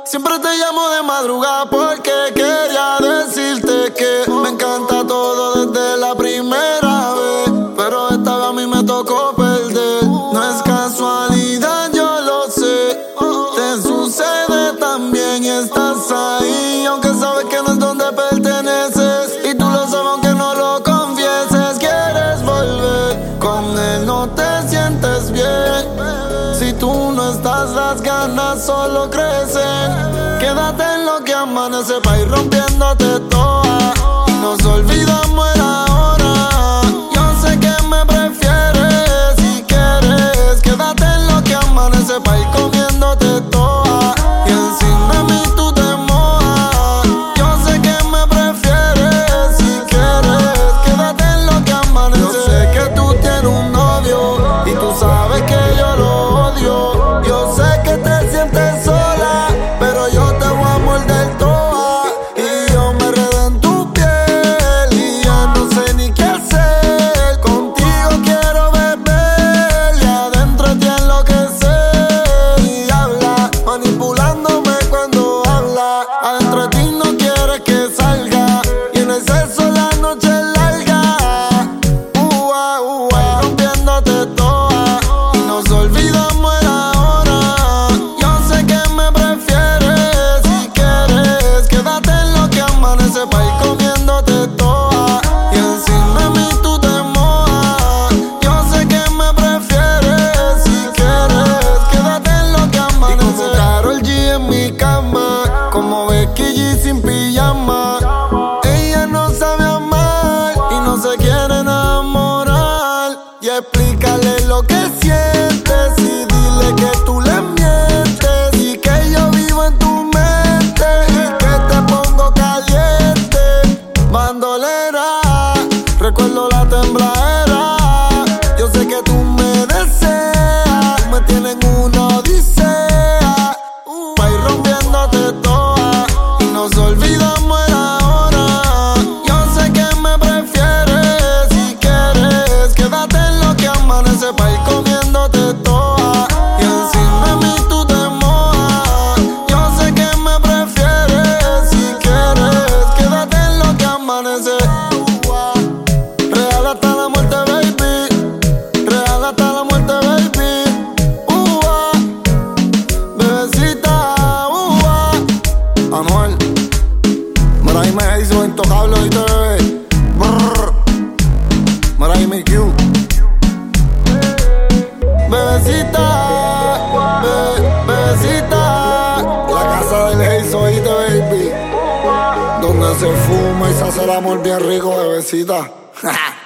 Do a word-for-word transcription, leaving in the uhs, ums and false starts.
Siempre te llamo de madrugada porque quería decirte que me encanta todo desde la primera vez, pero esta vez a mí me tocó perder. No es casualidad, yo lo sé, te sucede también y estás ahí, aunque sabes que no es donde perteneces, y tú lo sabes aunque no lo confieses. Quieres volver, con él no te sientes bien. Si tú no estás, las ganas solo crecen. Quédate en lo que amanece pa' ir rompiéndote toda, y nos olvidamos el ahora. Yo sé que me prefieres, si quieres. Quédate en lo que amanece pa' ir comiéndote toda, y encima de mí tú te mojas. Yo sé que me prefieres, si quieres. Quédate en lo que amanece. Yo sé que tú tienes un novio y tú sabes que yo lo odio. Yo sé que te sientes sola, pero yo te voy a morder toda, y yo me enredo en tu piel y ya no sé ni qué hacer. Contigo quiero beber y adentro te enloquecer, y habla manipulándome cuando habla. Adentro de ti no quieres que salga, y en el sexo la noche es larga. Ua, ua, rompiéndote toda, y nos olvidamos el ahora. Yo sé que me prefieres, si quieres. Quédate en lo que amanece pa' ir comiéndote toda, y encima de mí tú te mojas. Yo sé que me prefieres, si quieres. Quédate en lo que amanece. Y como Karol G en mi cama, como Becky G sin pijama. Ella no sabe amar y no se quiere enamorar. Y explícale lo que sientes y dile que tú le mientes, y que yo vivo en tu mente y que te pongo caliente. Bandolera, recuerdo la tembladera. Yo sé que tú me deseas, me tienes en una odisea, pa' ir rompiéndote toda, y nos olvidamos el ahora. Yo sé que me prefieres, si quieres. Quédate en lo que amanece pa' ir comiéndote toda, y encima de mí tú te mojas. Yo sé que me prefieres, si quieres. Quédate en lo que amanece. Real hasta la muerte, baby. Real hasta la muerte, baby. Ua, bebecita, ua. Anuel, mira ahí me hizo intocable, ¿oíste, bebé? Brrr. Mira ahí mi Q. Bebecita, be, bebecita. La casa del Haze, ¿oíste, baby? Donde se fuma y se hace el amor bien rico, bebecita.